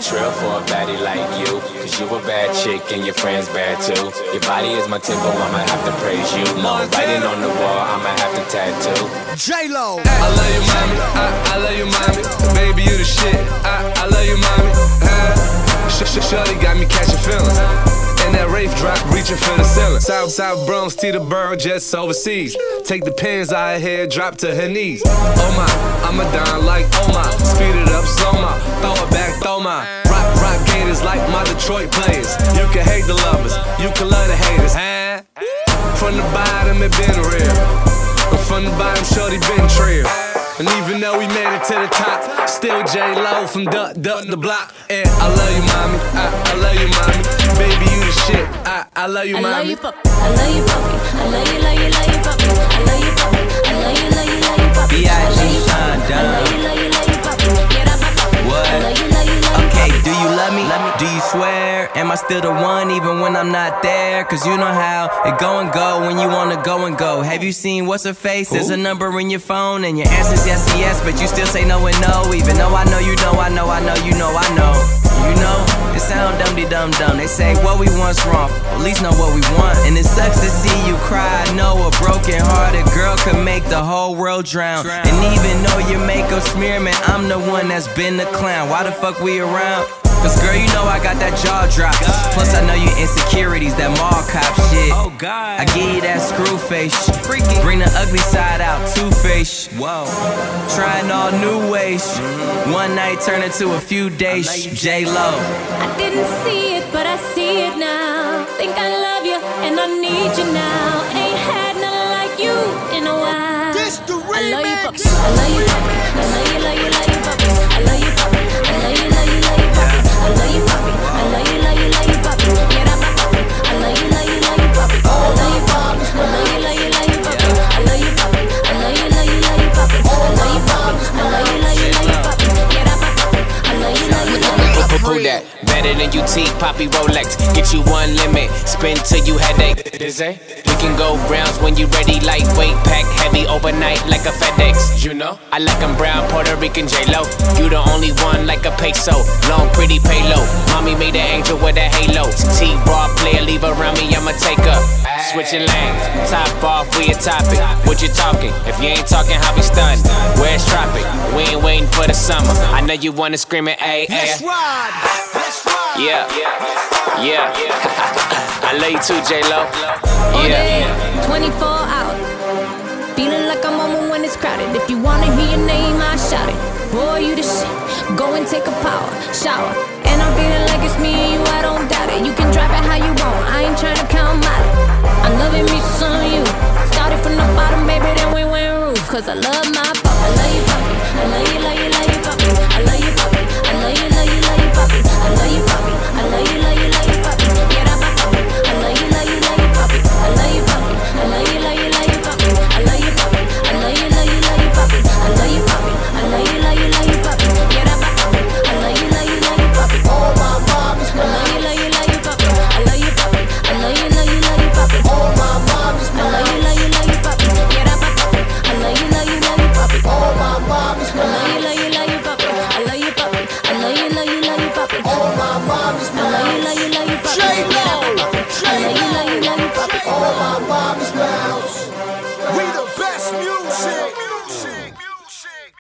trill for a baddie like you. Cause you a bad chick and your friends bad too. Your body is my tempo, I'ma have to praise you. No writing on the wall, I'ma have to tattoo J-Lo. I love you, mommy. I love you, mommy. Baby, you the shit. I love you, mommy. Shorty got me catching feelings. And that Wraith drop reaching for the ceiling. South Bronx, to the borough, just overseas. Take the pins out of here, drop to her knees. Oh my, I'm a dime like oh my. Speed it up, slow my, throw it back, throw my. Rock gators like my Detroit players. You can hate the lovers, you can love the haters. From the bottom, it been real. And from the bottom, shorty been trail. And even though we made it to the top, still J-Lo from Duck the Block. And I love you, mommy. I love you, mommy. Baby, you the shit. I love you, mommy. I love you, puppy. I love you, puppy. I love you, love you, love you, puppy. I love you, puppy. I love you, love you, love you, puppy. B.I.G. Sean Dunn. I love you, love you, love you, puppy. Get up, puppy. What? I love you, love you, love you. Okay, do you love me? Do you swear? Am I still the one even when I'm not there? Cause you know how it go and go when you wanna go and go. Have you seen what's her face? There's a number in your phone and your answer's yes and yes, but you still say no and no. Even though I know you know, I know, I know, you know, I know. You know, it sound dum-de-dum-dum. They say what we want's wrong, at least know what we want. And it sucks to see you cry. I know a broken-hearted girl could make the whole world drown. And even though your makeup smear, man, I'm the one that's been the clown. Why the fuck we around? Cause girl, you know I got that jaw drop. Plus I know you insecurities, that mall cop shit. Oh God, I give you that screw face. Freaky, bring the ugly side out, two-face. Whoa, trying all new ways. One night turn into a few days. J-Lo. I didn't see it, but I see it now. Think I love you and I need you now. Ain't had nothing like you in a while. This the remix. I love you, puppy. I love you, puppy. I love you, love you, love you, puppy. I love you, puppy. I love you, love you, love you, puppy. I love you, puppy. I love you, love you, love you, puppy. Get up, puppy. I love you, love you, love you, puppy. I love you, puppy. I love you, love you, love you, puppy. I love you, puppy. I love you, love you, love you, puppy. I love you, puppy. I love you, love you, love you, puppy. Get up, puppy. I love you, love you, love you, puppy. Who that? Better than UT, Poppy Rolex. Get you one limit, spin till you headache. Dizzy? We can go rounds when you ready, lightweight, pack heavy overnight like a FedEx. You know, I like 'em brown, Puerto Rican J-Lo. You the only one like a peso, long pretty payload. Mommy made an angel with a halo. T-Raw player, leave around me, I'ma take her. Switching lanes, top off, we a topic. What you talking? If you ain't talking, how we stunned? Where's tropic? We ain't waiting for the summer. I know you wanna scream it, ayy. Let's ride. Let's ride. Yeah, yeah. I love you too, J-Lo. All Yeah. day, 24 hours. Feeling like I'm home when it's crowded. If you wanna hear your name, I shout it. Boy, you the shit. Go and take a power shower. And I'm feeling like it's me and you, I don't doubt it. You can drive it how you want, I ain't tryna count mileage. I'm loving me some you. Started from the bottom, baby, then we went roof. Cause I love my puppy. I love you, puppy. I love you, love you, love you, puppy. I love you, puppy. I love you, love you, love you, puppy. I love you, puppy. I love you, love you, love you, puppy. Get up, puppy. I love you, love you, love you, puppy. I love you, puppy. I love you, love you, love you, puppy. I love you, puppy. I love you, love you, love you, puppy. I love you, puppy. I love you, love you, love you, puppy. Get up, puppy. I love you, love you, love you, puppy. All my mommies, I love you, love you, love you, puppy. I love you, puppy. I love you, love you, love you, puppy. all my mommies, I love you, love you, love you, puppy. Get up, puppy. I love you, love you, love you, puppy. all my mommies, I love you, love you, love you, puppy. I love you, puppy. I love you, love you, love you, puppy. all my mommies, I love you, love you, love you, puppy. J-Lo. Get up, puppy. I love you, love you, love you, puppy. all my